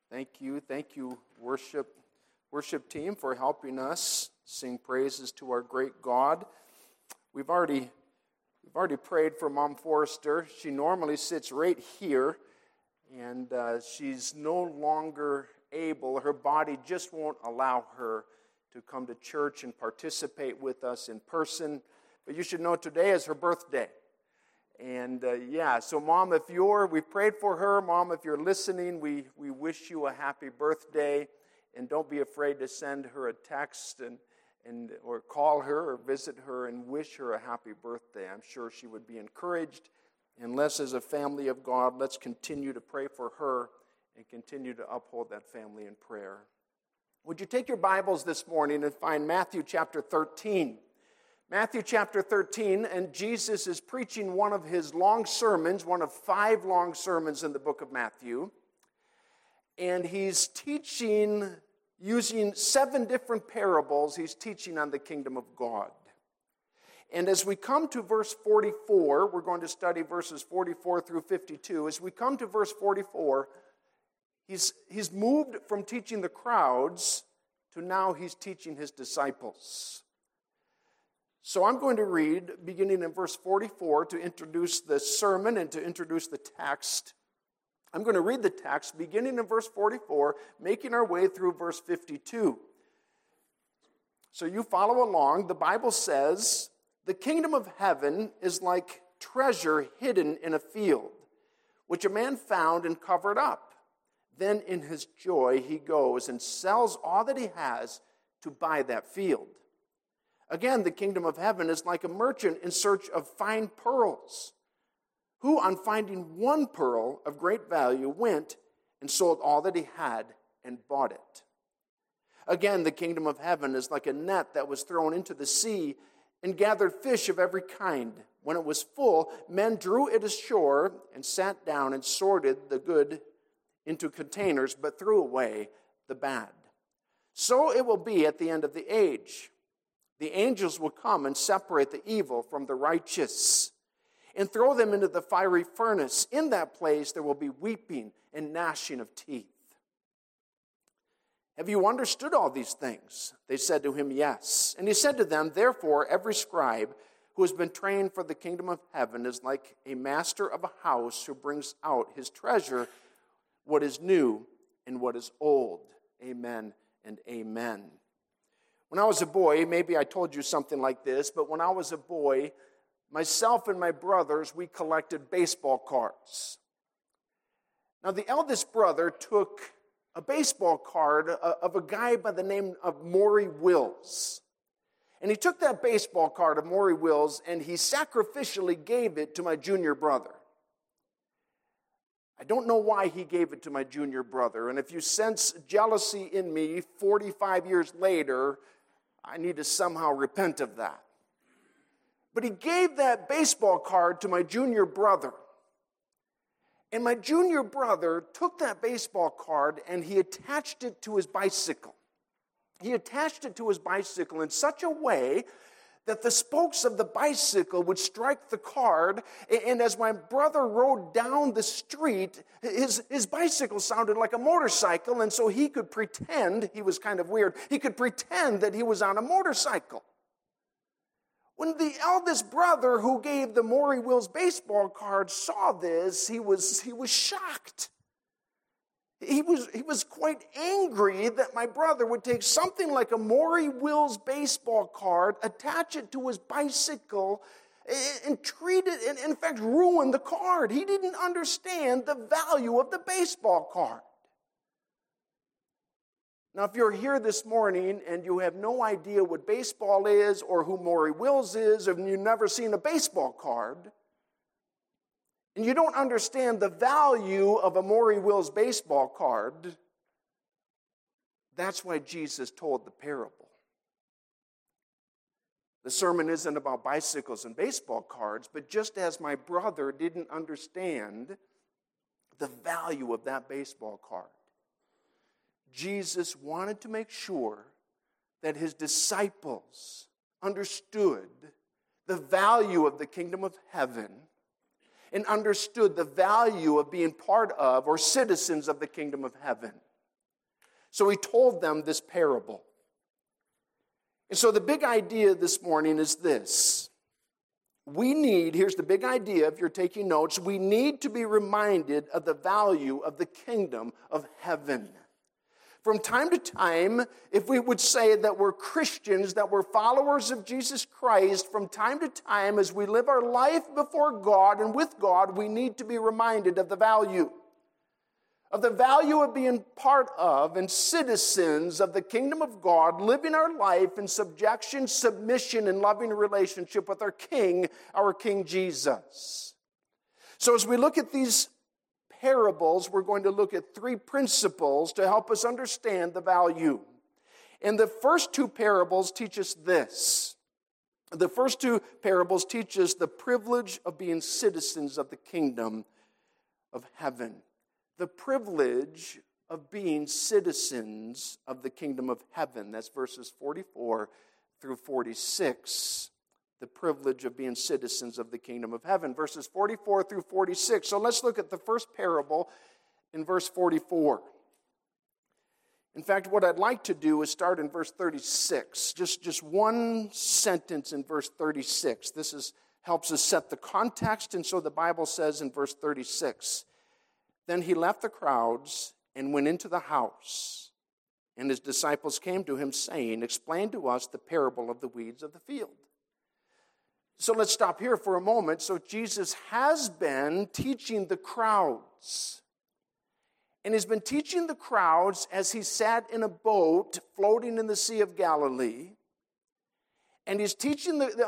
Thank you, worship team, for helping us sing praises to our great God. We've already prayed for Mom Forrester. She normally sits right here, and she's no longer able. Her body just won't allow her to come to church and participate with us in person. But you should know today is her birthday. And so Mom, we've prayed for her. Mom, if you're listening, we wish you a happy birthday. And don't be afraid to send her a text or call her or visit her and wish her a happy birthday. I'm sure she would be encouraged. And let's, as a family of God, let's continue to pray for her and continue to uphold that family in prayer. Would you take your Bibles this morning and find Matthew chapter 13? Matthew chapter 13, and Jesus is preaching one of his long sermons, one of 5 long sermons in the book of Matthew. And he's teaching using 7 different parables. He's teaching on the kingdom of God. And as we come to verse 44, we're going to study verses 44 through 52. As we come to verse 44, he's moved from teaching the crowds to now he's teaching his disciples. So I'm going to read, beginning in verse 44, to introduce the sermon and to introduce the text. I'm going to read the text, beginning in verse 44, making our way through verse 52. So you follow along. The Bible says, "The kingdom of heaven is like treasure hidden in a field, which a man found and covered up. Then in his joy he goes and sells all that he has to buy that field. Again, the kingdom of heaven is like a merchant in search of fine pearls, who, on finding one pearl of great value, went and sold all that he had and bought it. Again, the kingdom of heaven is like a net that was thrown into the sea and gathered fish of every kind. When it was full, men drew it ashore and sat down and sorted the good into containers, but threw away the bad. So it will be at the end of the age. The angels will come and separate the evil from the righteous and throw them into the fiery furnace. In that place there will be weeping and gnashing of teeth." "Have you understood all these things?" They said to him, "Yes." And he said to them, "Therefore every scribe who has been trained for the kingdom of heaven is like a master of a house who brings out his treasure, what is new and what is old." Amen and amen. When I was a boy, maybe I told you something like this, but when I was a boy, myself and my brothers, we collected baseball cards. Now, the eldest brother took a baseball card of a guy by the name of Maury Wills. And he took that baseball card of Maury Wills and he sacrificially gave it to my junior brother. I don't know why he gave it to my junior brother. And if you sense jealousy in me 45 years later, I need to somehow repent of that. But he gave that baseball card to my junior brother. And my junior brother took that baseball card and he attached it to his bicycle. He attached it to his bicycle in such a way that the spokes of the bicycle would strike the card, and as my brother rode down the street, his bicycle sounded like a motorcycle, and so he could pretend, he was kind of weird, he could pretend that he was on a motorcycle. When the eldest brother who gave the Maury Wills baseball card saw this, he was shocked. He was quite angry that my brother would take something like a Maury Wills baseball card, attach it to his bicycle, and treat it, and in fact ruin the card. He didn't understand the value of the baseball card. Now, if you're here this morning and you have no idea what baseball is or who Maury Wills is, or you've never seen a baseball card, and you don't understand the value of a Maury Wills baseball card, that's why Jesus told the parable. The sermon isn't about bicycles and baseball cards, but just as my brother didn't understand the value of that baseball card, Jesus wanted to make sure that his disciples understood the value of the kingdom of heaven and understood the value of being part of or citizens of the kingdom of heaven. So he told them this parable. And so the big idea this morning is this. Here's the big idea if you're taking notes, we need to be reminded of the value of the kingdom of heaven. From time to time, if we would say that we're Christians, that we're followers of Jesus Christ, from time to time as we live our life before God and with God, we need to be reminded of the value of being part of and citizens of the kingdom of God, living our life in subjection, submission, and loving relationship with our King Jesus. So as we look at these parables, we're going to look at three principles to help us understand the value. And the first two parables teach us this. The first two parables teach us the privilege of being citizens of the kingdom of heaven. The privilege of being citizens of the kingdom of heaven. That's verses 44 through 46. The privilege of being citizens of the kingdom of heaven. Verses 44 through 46. So let's look at the first parable in verse 44. In fact, what I'd like to do is start in verse 36. Just one sentence in verse 36. This helps us set the context, and so the Bible says in verse 36, "Then he left the crowds and went into the house, and his disciples came to him, saying, 'Explain to us the parable of the weeds of the field.'" So let's stop here for a moment. So Jesus has been teaching the crowds. And he's been teaching the crowds as he sat in a boat floating in the Sea of Galilee. And he's teaching it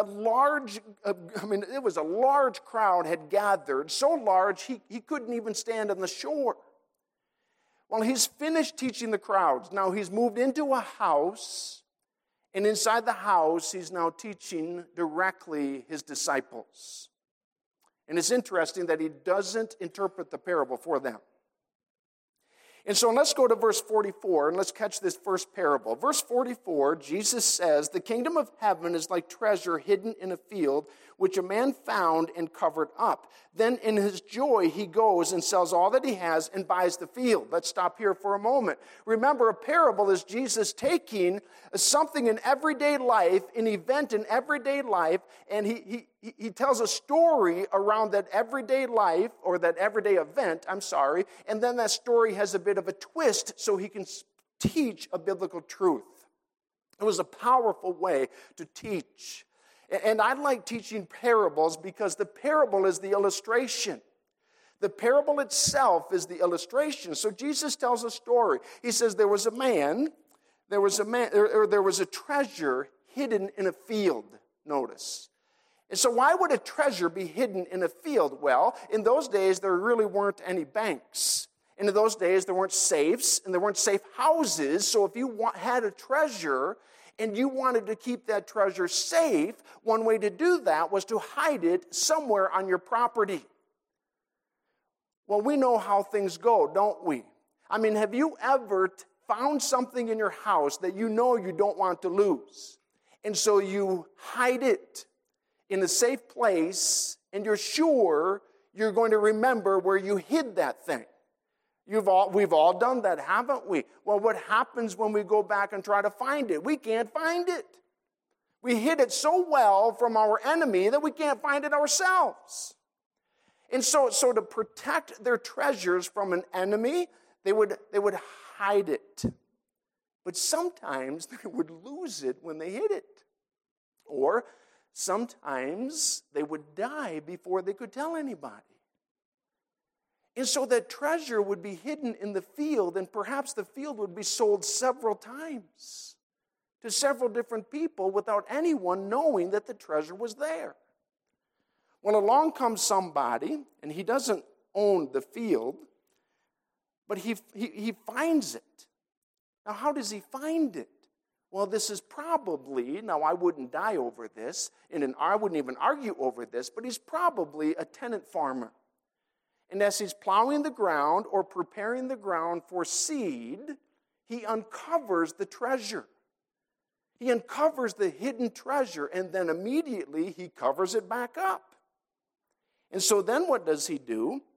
was a large crowd had gathered, so large he couldn't even stand on the shore. Well, he's finished teaching the crowds. Now he's moved into a house. And inside the house, he's now teaching directly his disciples. And it's interesting that he doesn't interpret the parable for them. And so let's go to verse 44 and let's catch this first parable. Verse 44, Jesus says, "The kingdom of heaven is like treasure hidden in a field, which a man found and covered up. Then in his joy he goes and sells all that he has and buys the field." Let's stop here for a moment. Remember, a parable is Jesus taking something in everyday life, an event in everyday life, and he tells a story around that everyday life, or that everyday event, and then that story has a bit of a twist so he can teach a biblical truth. It was a powerful way to teach. And I like teaching parables because the parable is the illustration. The parable itself is the illustration. So Jesus tells a story. He says there was a treasure hidden in a field, notice. And so why would a treasure be hidden in a field? Well, in those days, there really weren't any banks. And in those days, there weren't safes, and there weren't safe houses. So if you had a treasure and you wanted to keep that treasure safe, one way to do that was to hide it somewhere on your property. Well, we know how things go, don't we? I mean, have you ever found something in your house that you know you don't want to lose? And so you hide it in a safe place, and you're sure you're going to remember where you hid that thing. We've all done that, haven't we? Well, what happens when we go back and try to find it? We can't find it. We hid it so well from our enemy that we can't find it ourselves. And so to protect their treasures from an enemy, they would hide it. But sometimes they would lose it when they hid it. Or sometimes they would die before they could tell anybody. And so that treasure would be hidden in the field, and perhaps the field would be sold several times to several different people without anyone knowing that the treasure was there. Well, along comes somebody, and he doesn't own the field, but he finds it. Now, how does he find it? Well, this is probably, now I wouldn't die over this, and I wouldn't even argue over this, but he's probably a tenant farmer. And as he's plowing the ground or preparing the ground for seed, he uncovers the treasure. He uncovers the hidden treasure, and then immediately he covers it back up. And so then what does he do?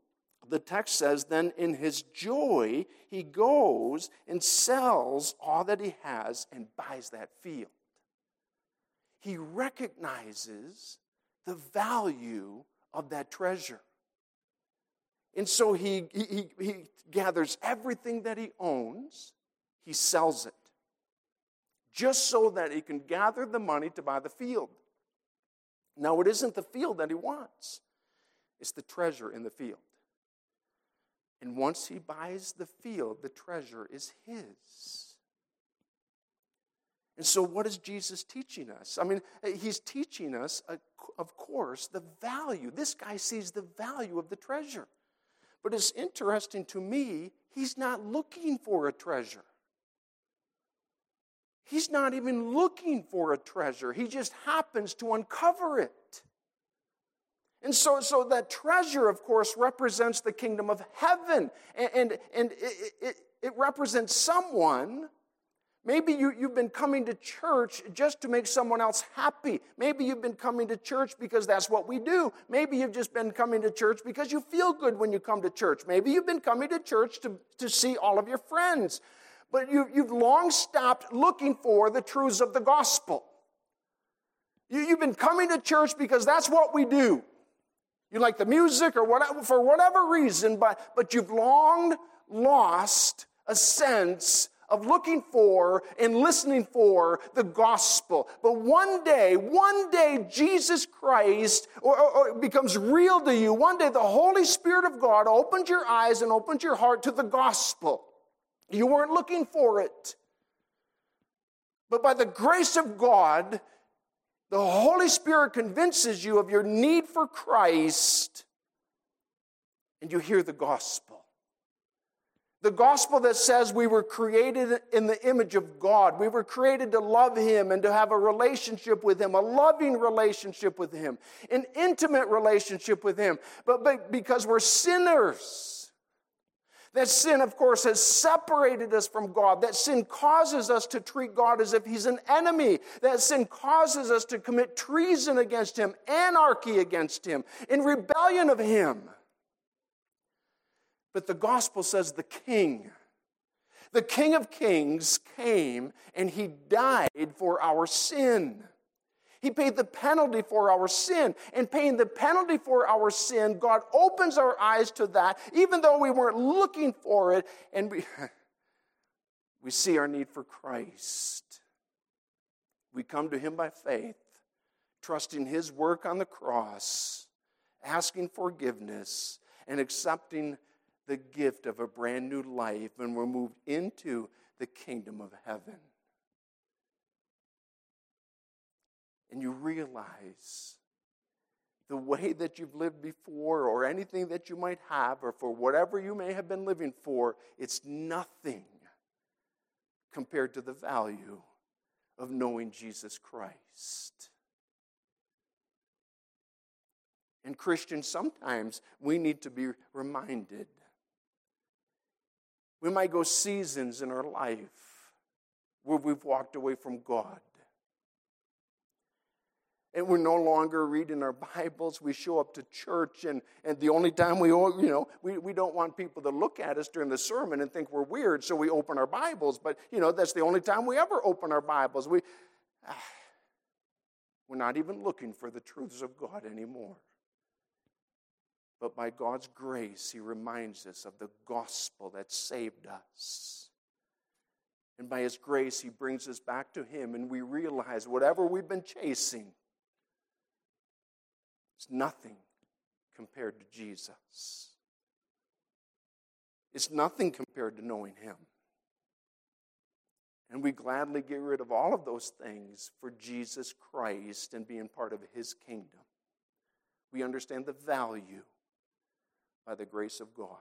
the text says, then in his joy, he goes and sells all that he has and buys that field. He recognizes the value of that treasure. And so he gathers everything that he owns, he sells it, just so that he can gather the money to buy the field. Now, it isn't the field that he wants. It's the treasure in the field. And once he buys the field, the treasure is his. And so what is Jesus teaching us? I mean, he's teaching us, of course, the value. This guy sees the value of the treasure. But it's interesting to me, he's not looking for a treasure. He's not even looking for a treasure. He just happens to uncover it. And so that treasure, of course, represents the kingdom of heaven. And it represents someone. Maybe you've been coming to church just to make someone else happy. Maybe you've been coming to church because that's what we do. Maybe you've just been coming to church because you feel good when you come to church. Maybe you've been coming to church to see all of your friends. But you've long stopped looking for the truths of the gospel. You've been coming to church because that's what we do. You like the music or whatever, for whatever reason, but you've long lost a sense of looking for and listening for the gospel. But one day, Jesus Christ or becomes real to you. One day, the Holy Spirit of God opens your eyes and opens your heart to the gospel. You weren't looking for it. But by the grace of God, the Holy Spirit convinces you of your need for Christ, and you hear the gospel. The gospel that says we were created in the image of God. We were created to love Him and to have a relationship with Him, a loving relationship with Him, an intimate relationship with Him. But because we're sinners, that sin, of course, has separated us from God. That sin causes us to treat God as if He's an enemy. That sin causes us to commit treason against Him, anarchy against Him, in rebellion of Him. But the gospel says the King of Kings came and He died for our sin. He paid the penalty for our sin. And paying the penalty for our sin, God opens our eyes to that, even though we weren't looking for it, and we see our need for Christ. We come to Him by faith, trusting His work on the cross, asking forgiveness, and accepting the gift of a brand new life, and we're moved into the kingdom of heaven. And you realize the way that you've lived before, or anything that you might have, or for whatever you may have been living for, it's nothing compared to the value of knowing Jesus Christ. And Christians, sometimes we need to be reminded. We might go seasons in our life where we've walked away from God. And we're no longer reading our Bibles. We show up to church, and the only time we don't want people to look at us during the sermon and think we're weird, so we open our Bibles. But, that's the only time we ever open our Bibles. We're not even looking for the truths of God anymore. But by God's grace, He reminds us of the gospel that saved us. And by His grace, He brings us back to Him, and we realize whatever we've been chasing, it's nothing compared to Jesus. It's nothing compared to knowing Him. And we gladly get rid of all of those things for Jesus Christ and being part of His kingdom. We understand the value by the grace of God.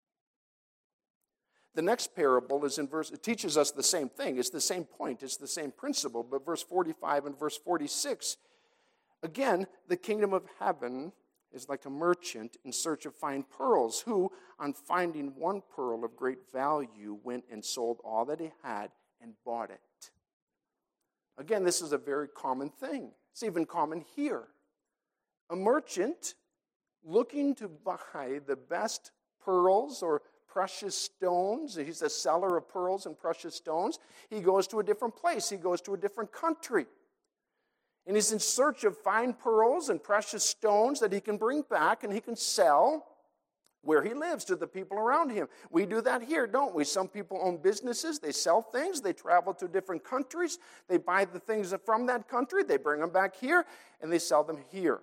The next parable is it teaches us the same thing. It's the same point. It's the same principle. But verse 45 and verse 46, again, the kingdom of heaven is like a merchant in search of fine pearls, who, on finding one pearl of great value, went and sold all that he had and bought it. Again, this is a very common thing. It's even common here. A merchant looking to buy the best pearls or precious stones. He's a seller of pearls and precious stones. He goes to a different place. He goes to a different country. And he's in search of fine pearls and precious stones that he can bring back and he can sell where he lives to the people around him. We do that here, don't we? Some people own businesses. They sell things. They travel to different countries. They buy the things from that country. They bring them back here, and they sell them here.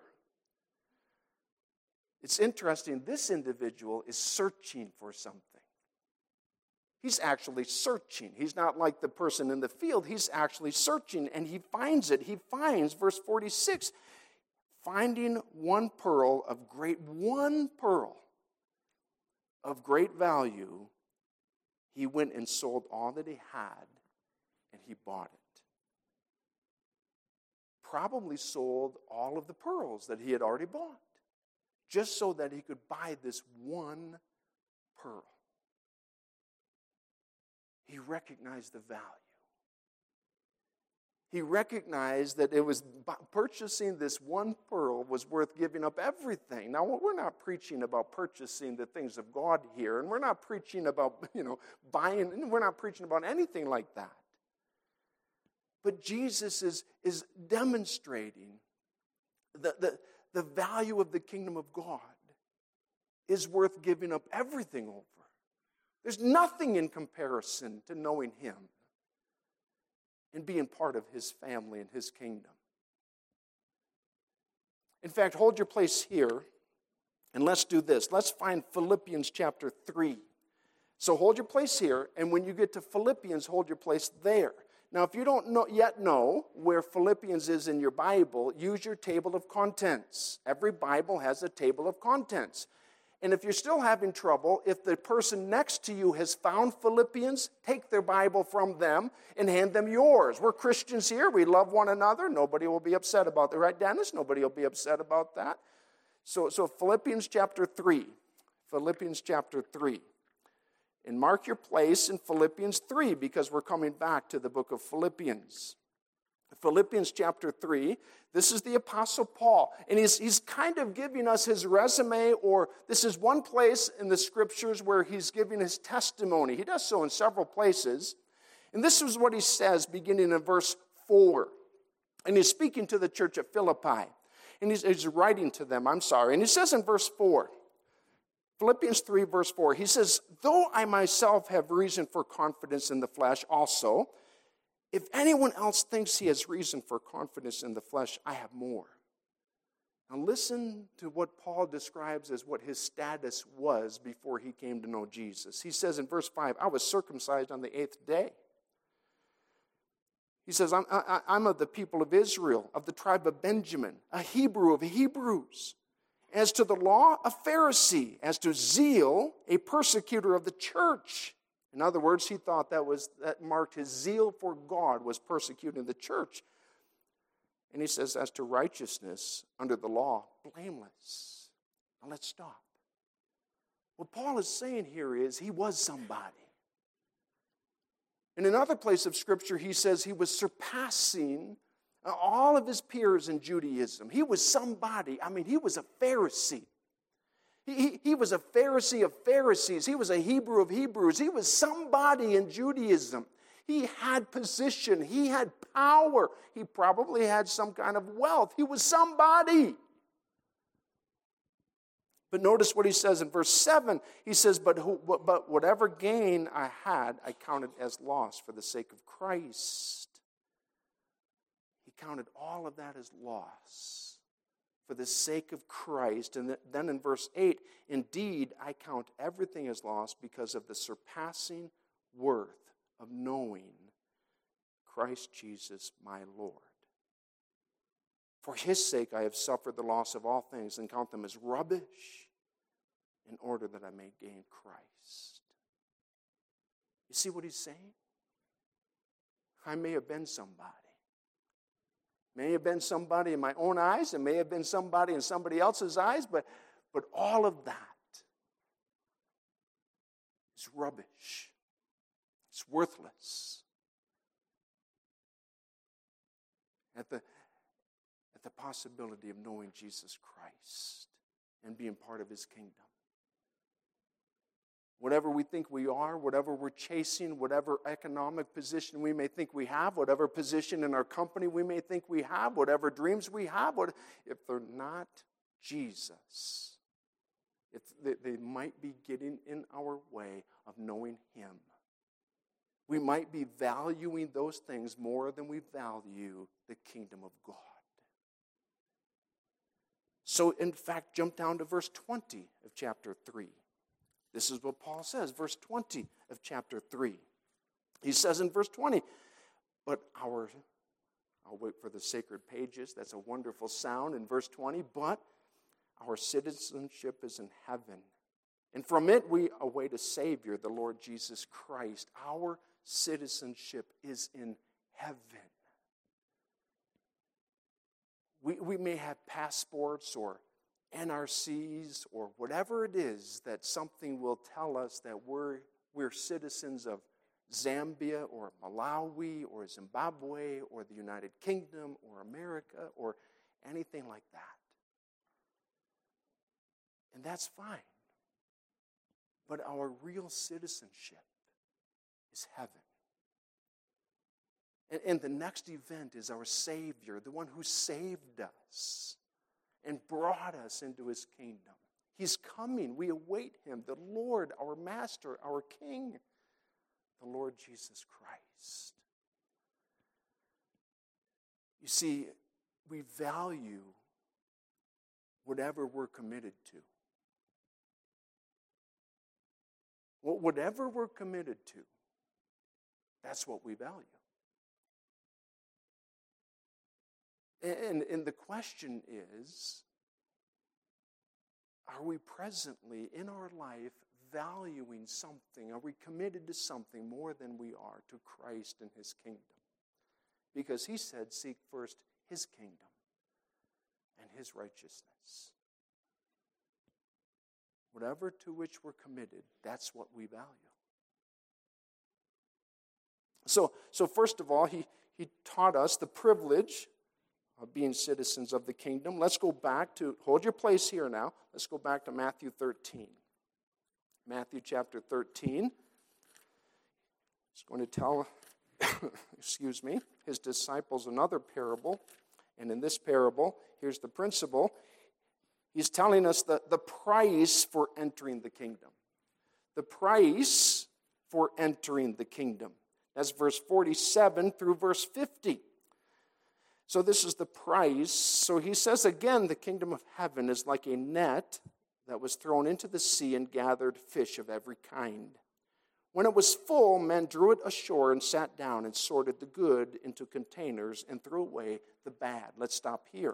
It's interesting. This individual is searching for something. He's actually searching. He's not like the person in the field. He's actually searching, and he finds it. He finds, verse 46, finding one pearl of great value, he went and sold all that he had, and he bought it. Probably sold all of the pearls that he had already bought, just so that he could buy this one pearl. He recognized the value. He recognized that it was purchasing this one pearl was worth giving up everything. Now, we're not preaching about purchasing the things of God here, and we're not preaching about, buying, and we're not preaching about anything like that. But Jesus is demonstrating the value of the kingdom of God is worth giving up everything over. There's nothing in comparison to knowing Him and being part of His family and His kingdom. In fact, hold your place here, and let's do this. Let's find Philippians chapter 3. So hold your place here, and when you get to Philippians, hold your place there. Now, if you don't yet know where Philippians is in your Bible, use your table of contents. Every Bible has a table of contents. And if you're still having trouble, if the person next to you has found Philippians, take their Bible from them and hand them yours. We're Christians here. We love one another. Nobody will be upset about that. Right, Dennis? Nobody will be upset about that. So Philippians chapter 3. Philippians chapter 3. And mark your place in Philippians 3 because we're coming back to the book of Philippians. Philippians chapter 3, this is the Apostle Paul. And he's kind of giving us his resume, or this is one place in the Scriptures where he's giving his testimony. He does so in several places. And this is what he says beginning in verse 4. And he's speaking to the church at Philippi. And he's writing to them, And he says in verse 4, Philippians 3 verse 4, he says, though I myself have reason for confidence in the flesh also, if anyone else thinks he has reason for confidence in the flesh, I have more. Now listen to what Paul describes as what his status was before he came to know Jesus. He says in verse 5, I was circumcised on the 8th day. He says, I'm of the people of Israel, of the tribe of Benjamin, a Hebrew of Hebrews. As to the law, a Pharisee. As to zeal, a persecutor of the church. In other words, he thought that marked his zeal for God was persecuting the church. And he says, as to righteousness under the law, blameless. Now let's stop. What Paul is saying here is he was somebody. In another place of Scripture, he says he was surpassing all of his peers in Judaism. He was somebody. He was a Pharisee. He was a Pharisee of Pharisees. He was a Hebrew of Hebrews. He was somebody in Judaism. He had position. He had power. He probably had some kind of wealth. He was somebody. But notice what he says in verse 7. He says, but whatever gain I had, I counted as loss for the sake of Christ. He counted all of that as loss for the sake of Christ. And then in verse 8, indeed, I count everything as loss because of the surpassing worth of knowing Christ Jesus my Lord. For his sake I have suffered the loss of all things and count them as rubbish in order that I may gain Christ. You see what he's saying? I may have been somebody. May have been somebody in my own eyes, and may have been somebody in somebody else's eyes, but all of that is rubbish. It's worthless. At the possibility of knowing Jesus Christ and being part of his kingdom. whatever we think we are, whatever we're chasing, whatever economic position we may think we have, whatever position in our company we may think we have, whatever dreams we have, if they're not Jesus, if they might be getting in our way of knowing Him. We might be valuing those things more than we value the kingdom of God. So, in fact, jump down to verse 20 of chapter 3. This is what Paul says, verse 20 of chapter 3. He says in verse 20, but I'll wait for the sacred pages, that's a wonderful sound in verse 20, but our citizenship is in heaven, and from it we await a Savior, the Lord Jesus Christ. Our citizenship is in heaven. We may have passports or NRCs or whatever it is that something will tell us that we're citizens of Zambia or Malawi or Zimbabwe or the United Kingdom or America or anything like that. And that's fine. But our real citizenship is heaven. And the next event is our Savior, the one who saved us and brought us into His kingdom. He's coming. We await Him, the Lord, our Master, our King, the Lord Jesus Christ. You see, we value whatever we're committed to. Whatever we're committed to, that's what we value. And the question is, are we presently in our life valuing something? Are we committed to something more than we are to Christ and His kingdom? Because He said, seek first His kingdom and His righteousness. Whatever to which we're committed, that's what we value. So first of all, he taught us the privilege of being citizens of the kingdom. Let's go back to, hold your place here now. Let's go back to Matthew 13. Matthew chapter 13. He's going to tell, his disciples another parable. And in this parable, here's the principle. He's telling us the price for entering the kingdom. The price for entering the kingdom. That's verse 47 through verse 50. So this is the price. So he says again, the kingdom of heaven is like a net that was thrown into the sea and gathered fish of every kind. When it was full, men drew it ashore and sat down and sorted the good into containers and threw away the bad. Let's stop here.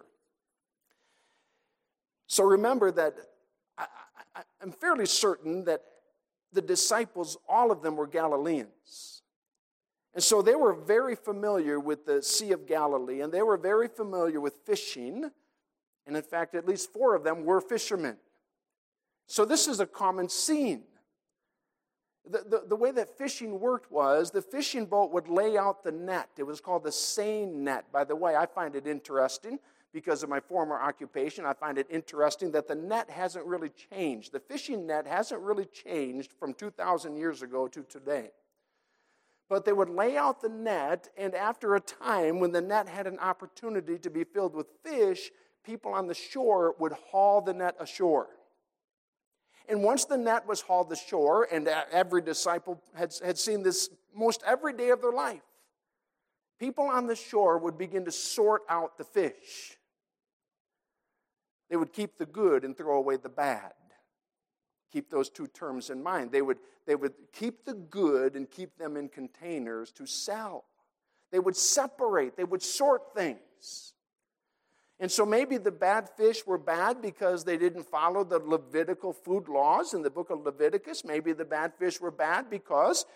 So remember that I'm fairly certain that the disciples, all of them were Galileans. And so they were very familiar with the Sea of Galilee, and they were very familiar with fishing. And in fact, at least 4 of them were fishermen. So this is a common scene. The way that fishing worked was the fishing boat would lay out the net. It was called the seine net. By the way, I find it interesting because of my former occupation. I find it interesting that the net hasn't really changed. The fishing net hasn't really changed from 2,000 years ago to today. But they would lay out the net, and after a time, when the net had an opportunity to be filled with fish, people on the shore would haul the net ashore. And once the net was hauled ashore, and every disciple had seen this most every day of their life, people on the shore would begin to sort out the fish. They would keep the good and throw away the bad. Keep those 2 terms in mind. They would keep the good and keep them in containers to sell. They would separate. They would sort things. And so maybe the bad fish were bad because they didn't follow the Levitical food laws in the book of Leviticus. Maybe the bad fish were bad because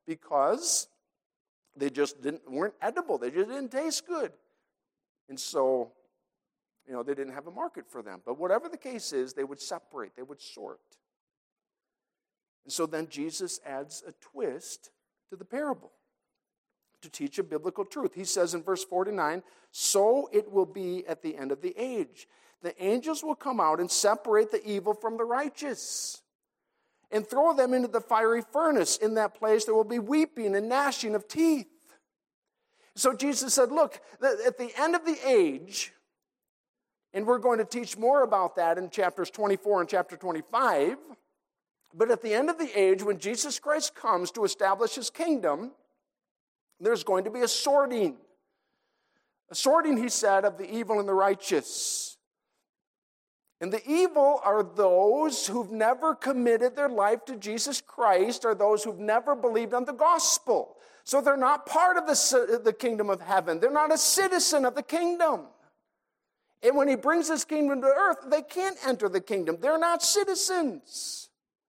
they just weren't edible. They just didn't taste good. And so, they didn't have a market for them. But whatever the case is, they would separate. They would sort. And so then Jesus adds a twist to the parable to teach a biblical truth. He says in verse 49, so it will be at the end of the age. The angels will come out and separate the evil from the righteous and throw them into the fiery furnace. In that place there will be weeping and gnashing of teeth. So Jesus said, look, at the end of the age, and we're going to teach more about that in chapters 24 and chapter 25, but at the end of the age, when Jesus Christ comes to establish his kingdom, there's going to be a sorting. A sorting, he said, of the evil and the righteous. And the evil are those who've never committed their life to Jesus Christ, or those who've never believed on the gospel. So they're not part of the kingdom of heaven. They're not a citizen of the kingdom. And when he brings his kingdom to earth, they can't enter the kingdom. They're not citizens.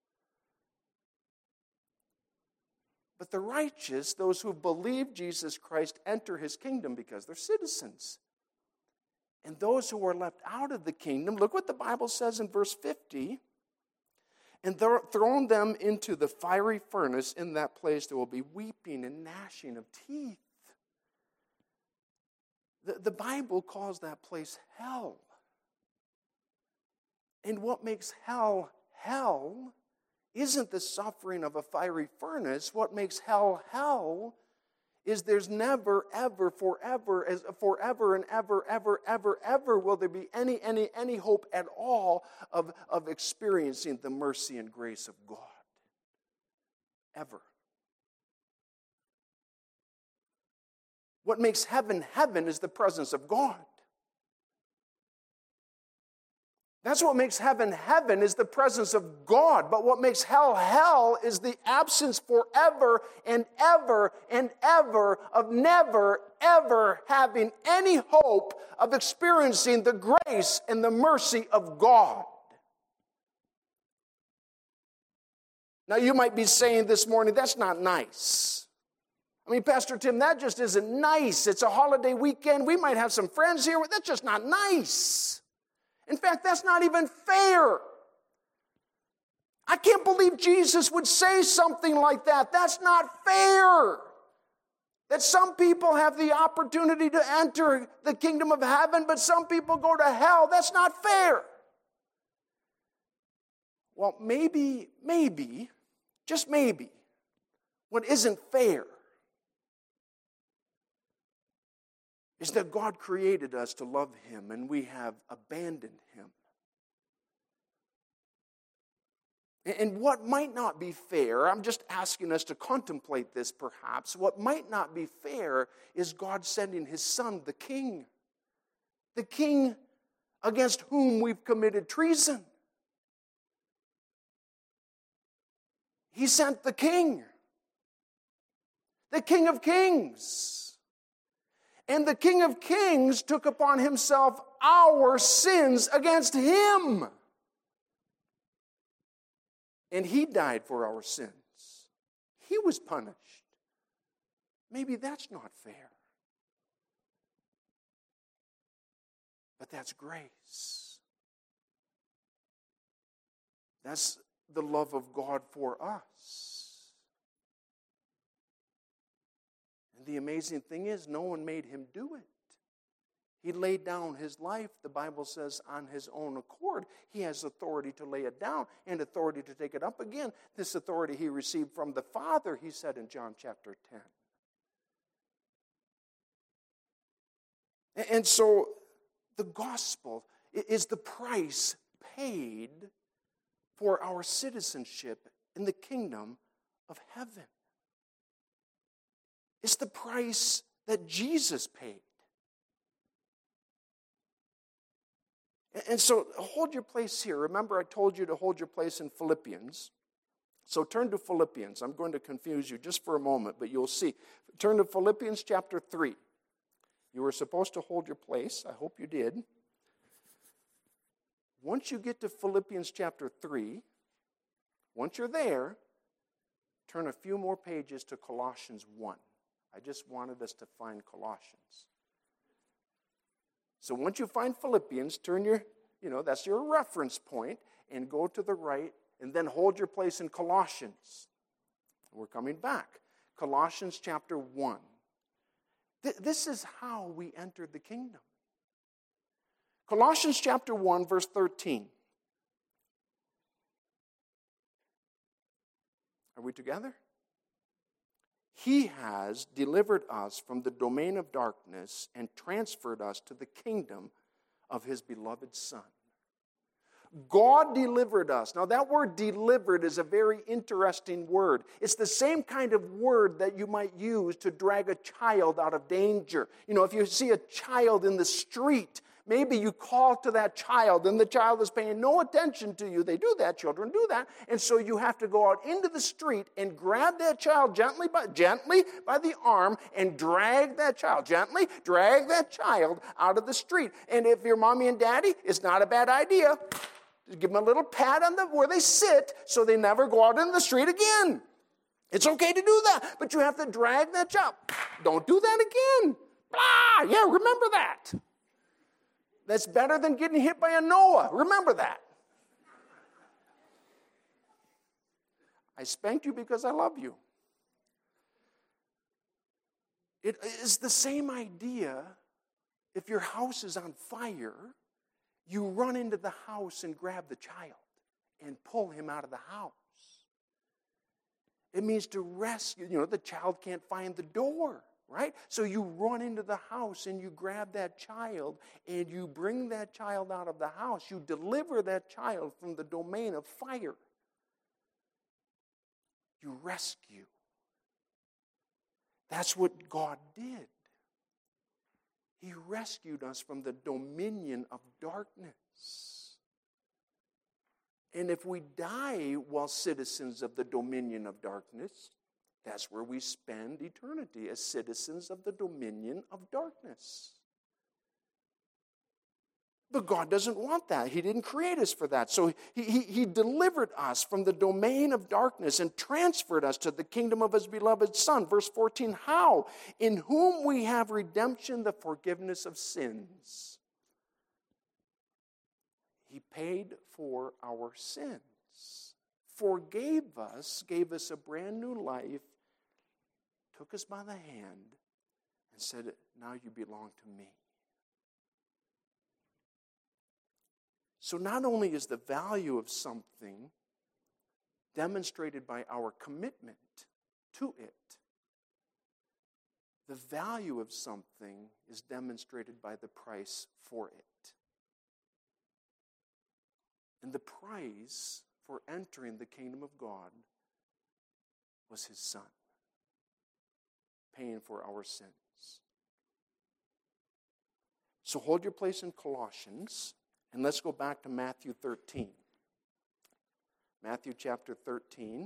But the righteous, those who believe Jesus Christ, enter his kingdom because they're citizens. And those who are left out of the kingdom, look what the Bible says in verse 50, and they're thrown them into the fiery furnace. In that place there will be weeping and gnashing of teeth. The Bible calls that place hell. And what makes hell hell isn't the suffering of a fiery furnace. What makes hell hell is there's never, ever, forever and ever will there be any hope at all of experiencing the mercy and grace of God. Ever. What makes heaven heaven is the presence of God. That's what makes heaven heaven, is the presence of God. But what makes hell hell is the absence forever and ever of never, ever having any hope of experiencing the grace and the mercy of God. Now you might be saying this morning, that's not nice. I mean, Pastor Tim, that just isn't nice. It's a holiday weekend. We might have some friends here. That's just not nice. In fact, that's not even fair. I can't believe Jesus would say something like that. That's not fair. That some people have the opportunity to enter the kingdom of heaven, but some people go to hell. That's not fair. Well, maybe, just maybe, what isn't fair is that God created us to love him, and we have abandoned him. And what might not be fair, I'm just asking us to contemplate this perhaps, what might not be fair is God sending his son, the king against whom we've committed treason. He sent the King of Kings. And the King of Kings took upon himself our sins against him. And he died for our sins. He was punished. Maybe that's not fair. But that's grace. That's the love of God for us. And the amazing thing is, no one made him do it. He laid down his life, the Bible says, on his own accord. He has authority to lay it down and authority to take it up again. This authority he received from the Father, he said in John chapter 10. And so the gospel is the price paid for our citizenship in the kingdom of heaven. It's the price that Jesus paid. And so hold your place here. Remember, I told you to hold your place in Philippians. So turn to Philippians. I'm going to confuse you just for a moment, but you'll see. Turn to Philippians chapter 3. You were supposed to hold your place. I hope you did. Once you get to Philippians chapter 3, once you're there, turn a few more pages to Colossians 1. I just wanted us to find Colossians. So once you find Philippians, turn that's your reference point, and go to the right, and then hold your place in Colossians. We're coming back. Colossians chapter 1. This is how we entered the kingdom. Colossians chapter 1, verse 13. Are we together? He has delivered us from the domain of darkness and transferred us to the kingdom of his beloved Son. God delivered us. Now that word delivered is a very interesting word. It's the same kind of word that you might use to drag a child out of danger. You know, if you see a child in the street, maybe you call to that child and the child is paying no attention to you. They do that, children do that. And so you have to go out into the street and grab that child gently by the arm and drag that child out of the street. And if you're mommy and daddy, it's not a bad idea. Just give them a little pat on where they sit so they never go out into the street again. It's okay to do that, but you have to drag that child. Don't do that again. Yeah, remember that. That's better than getting hit by a Noah. Remember that. I spanked you because I love you. It is the same idea. If your house is on fire, you run into the house and grab the child and pull him out of the house. It means to rescue. You know, the child can't find the door, right? So you run into the house and you grab that child and you bring that child out of the house. You deliver that child from the domain of fire. You rescue. That's what God did. He rescued us from the dominion of darkness. And if we die while citizens of the dominion of darkness, that's where we spend eternity, as citizens of the dominion of darkness. But God doesn't want that. He didn't create us for that. So he delivered us from the domain of darkness and transferred us to the kingdom of his beloved Son. Verse 14, how? In whom we have redemption, the forgiveness of sins. He paid for our sins, forgave us, gave us a brand new life, took us by the hand, and said, now you belong to me. So not only is the value of something demonstrated by our commitment to it, the value of something is demonstrated by the price for it. And the price for entering the kingdom of God was his Son, paying for our sins. So hold your place in Colossians. And let's go back to Matthew 13. Matthew chapter 13.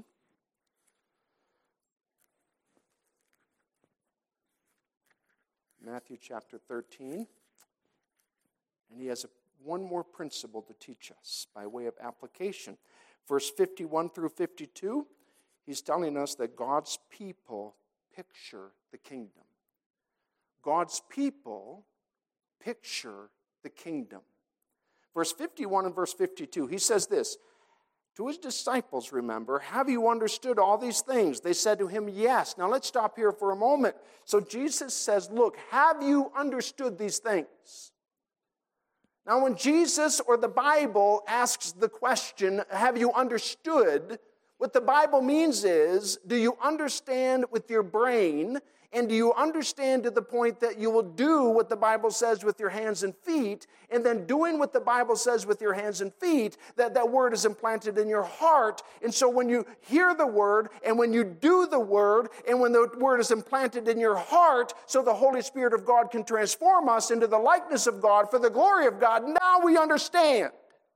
Matthew chapter 13. And he has one more principle to teach us by way of application. Verse 51 through 52, he's telling us that God's people picture the kingdom. God's people picture the kingdom. Verse 51 and verse 52, he says this, to his disciples, remember, have you understood all these things? They said to him, yes. Now let's stop here for a moment. So Jesus says, look, have you understood these things? Now when Jesus or the Bible asks the question, have you understood? What the Bible means is, do you understand with your brain? And do you understand to the point that you will do what the Bible says with your hands and feet, and then doing what the Bible says with your hands and feet, that word is implanted in your heart. And so when you hear the word, and when you do the word, and when the word is implanted in your heart, so the Holy Spirit of God can transform us into the likeness of God for the glory of God, now we understand.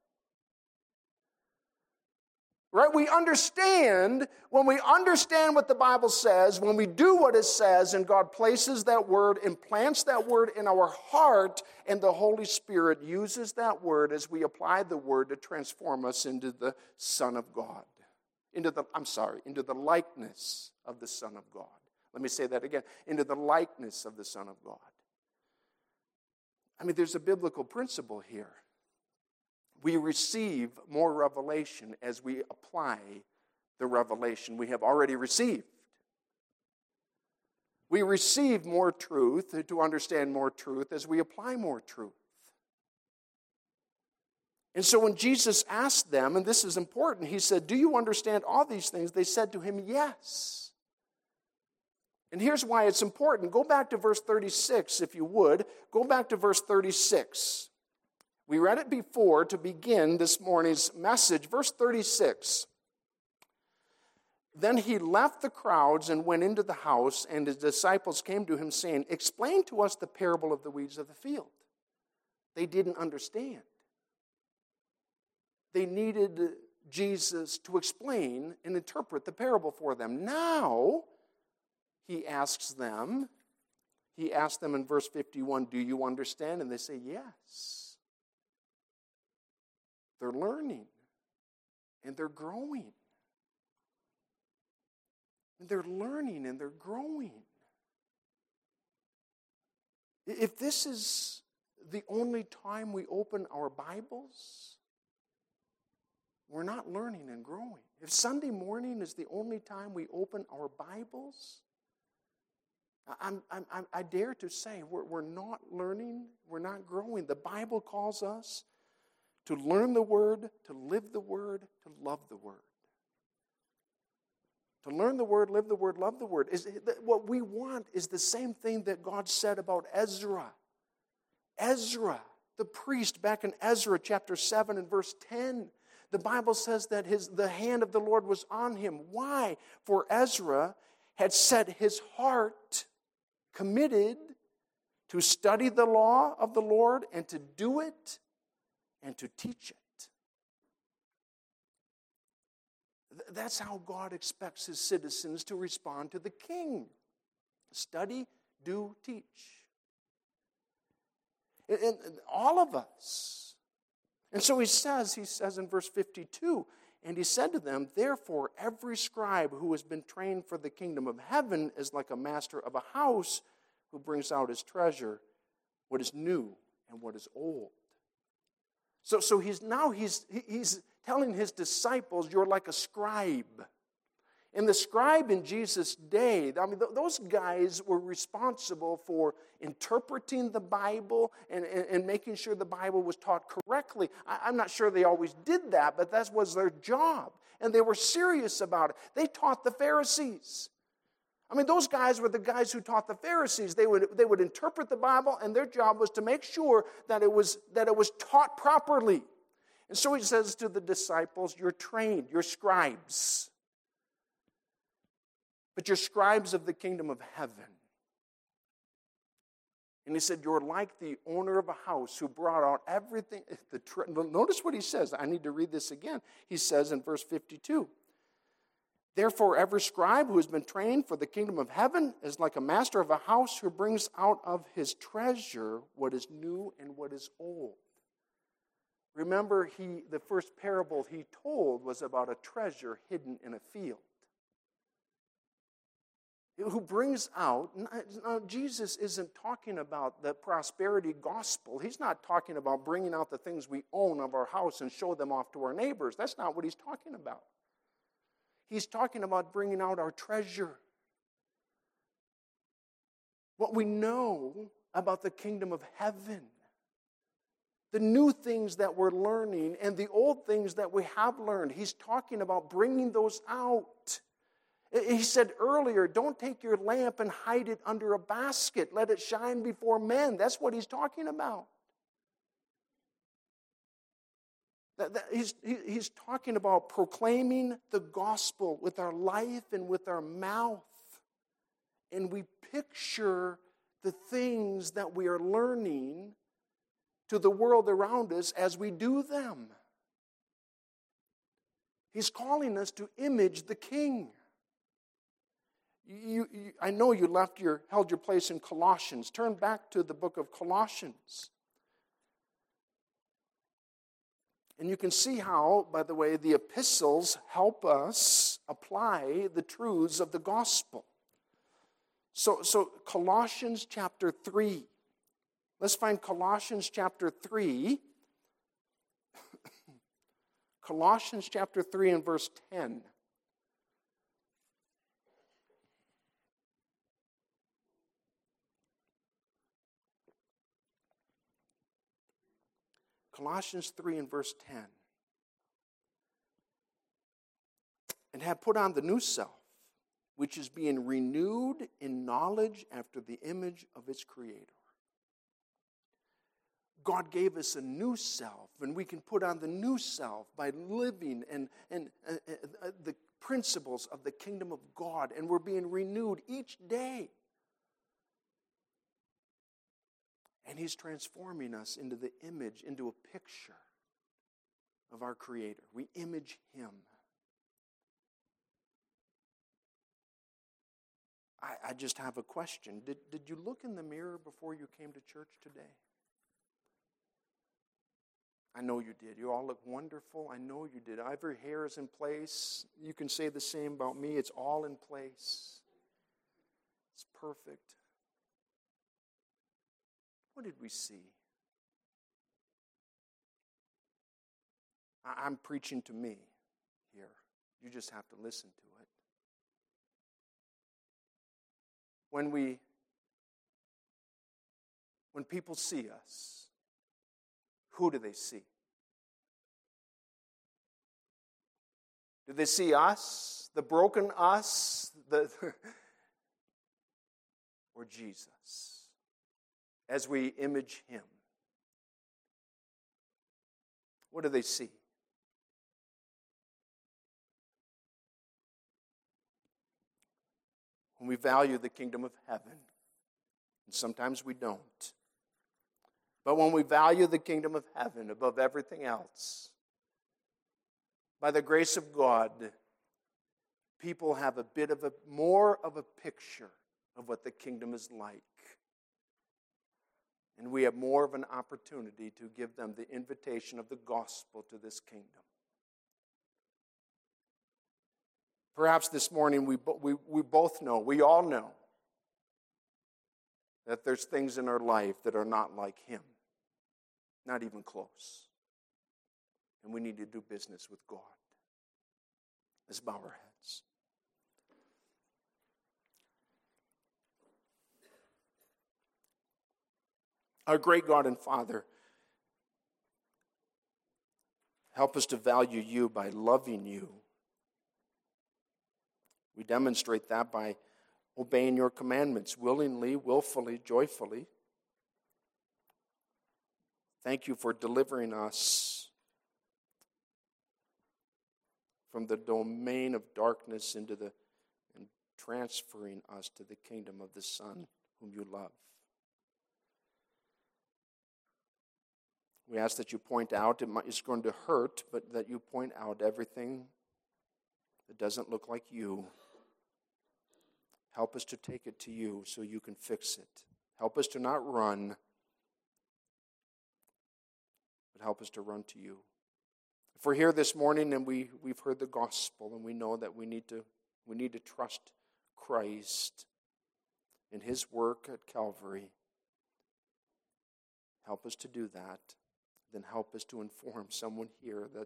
Right? We understand, when we understand what the Bible says, when we do what it says, and God places that word, implants that word in our heart, and the Holy Spirit uses that word as we apply the word to transform us into the Son of God. Into the likeness of the Son of God. Let me say that again. Into the likeness of the Son of God. I mean, there's a biblical principle here. We receive more revelation as we apply the revelation we have already received. We receive more truth to understand more truth as we apply more truth. And so when Jesus asked them, and this is important, he said, "Do you understand all these things?" They said to him, "Yes." And here's why it's important. Go back to verse 36, if you would. Go back to verse 36. We read it before to begin this morning's message. Verse 36. Then he left the crowds and went into the house, and his disciples came to him, saying, "Explain to us the parable of the weeds of the field." They didn't understand. They needed Jesus to explain and interpret the parable for them. Now, he asked them in verse 51, "Do you understand?" And they say, "Yes." They're learning, and they're growing. And they're learning, and they're growing. If this is the only time we open our Bibles, we're not learning and growing. If Sunday morning is the only time we open our Bibles, I dare to say we're not learning, we're not growing. The Bible calls us to learn the Word, to live the Word, to love the Word. To learn the Word, live the Word, love the Word. What we want is the same thing that God said about Ezra. Ezra, the priest, back in Ezra chapter 7 and verse 10. The Bible says that the hand of the Lord was on him. Why? For Ezra had set his heart committed to study the law of the Lord and to do it and to teach it. That's how God expects his citizens to respond to the king. Study, do, teach. And all of us. And so he says in verse 52, "And he said to them, Therefore every scribe who has been trained for the kingdom of heaven is like a master of a house who brings out his treasure, what is new and what is old." So he's telling his disciples, you're like a scribe. And the scribe in Jesus' day, those guys were responsible for interpreting the Bible and making sure the Bible was taught correctly. I'm not sure they always did that, but that was their job. And they were serious about it. They taught the Pharisees. Those guys were the guys who taught the Pharisees. They would interpret the Bible, and their job was to make sure that it was taught properly. And so he says to the disciples, "You're trained, you're scribes. But you're scribes of the kingdom of heaven." And he said, "You're like the owner of a house who brought out everything." Notice what he says. I need to read this again. He says in verse 52, "Therefore every scribe who has been trained for the kingdom of heaven is like a master of a house who brings out of his treasure what is new and what is old." Remember, the first parable he told was about a treasure hidden in a field. Who brings out, now Jesus isn't talking about the prosperity gospel. He's not talking about bringing out the things we own of our house and show them off to our neighbors. That's not what he's talking about. He's talking about bringing out our treasure. What we know about the kingdom of heaven. The new things that we're learning and the old things that we have learned. He's talking about bringing those out. He said earlier, don't take your lamp and hide it under a basket. Let it shine before men. That's what he's talking about. He's talking about proclaiming the gospel with our life and with our mouth. And we picture the things that we are learning to the world around us as we do them. He's calling us to image the King. I know you held your place in Colossians. Turn back to the book of Colossians. And you can see how, by the way, the epistles help us apply the truths of the gospel. So Colossians chapter 3. Let's find Colossians chapter 3. Colossians chapter 3 and verse 10. Colossians 3 and verse 10. And have put on the new self, which is being renewed in knowledge after the image of its Creator. God gave us a new self, and we can put on the new self by living and the principles of the kingdom of God, and we're being renewed each day. And He's transforming us into the image, into a picture of our Creator. We image Him. I just have a question. Did you look in the mirror before you came to church today? I know you did. You all look wonderful. I know you did. Every hair is in place. You can say the same about me. It's all in place. It's perfect. What did we see? I'm preaching to me here. You just have to listen to it. When people see us, who do they see? Do they see us, the broken us, or Jesus, as we image Him? What do they see? When we value the kingdom of heaven, and sometimes we don't, but when we value the kingdom of heaven above everything else, by the grace of God, people have a bit of more of a picture of what the kingdom is like. And we have more of an opportunity to give them the invitation of the gospel to this kingdom. Perhaps this morning we both know, we all know, that there's things in our life that are not like Him. Not even close. And we need to do business with God. Let's bow our heads. Our great God and Father, help us to value You by loving You. We demonstrate that by obeying Your commandments willingly, willfully, joyfully. Thank You for delivering us from the domain of darkness and transferring us to the kingdom of the Son whom You love. We ask that You point out, it's going to hurt, but that You point out everything that doesn't look like You. Help us to take it to You so You can fix it. Help us to not run, but help us to run to You. If we're here this morning and we've heard the gospel and we know that we need to trust Christ in His work at Calvary, help us to do that. Then help us to inform someone here that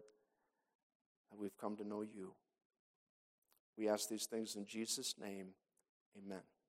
we've come to know You. We ask these things in Jesus' name. Amen.